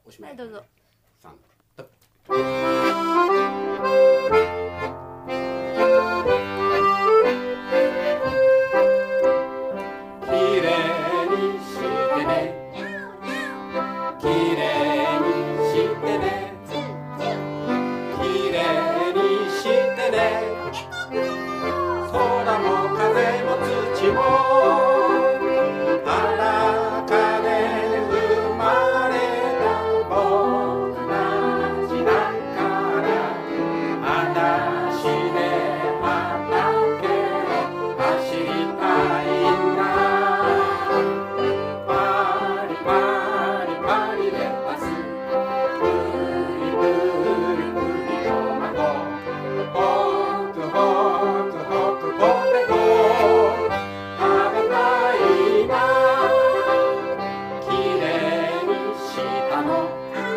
おしまい。 はい、どうぞ。 3と。きれいにしてね、きれいにしてね、きれいにしてね。空も風も土も裸で生まれた僕たちだから、裸足で畑を走りたいんだ。パリパリパリレタス、プリプリプリトマト、ホクホクホクポテト食べたいな。きれいにしたの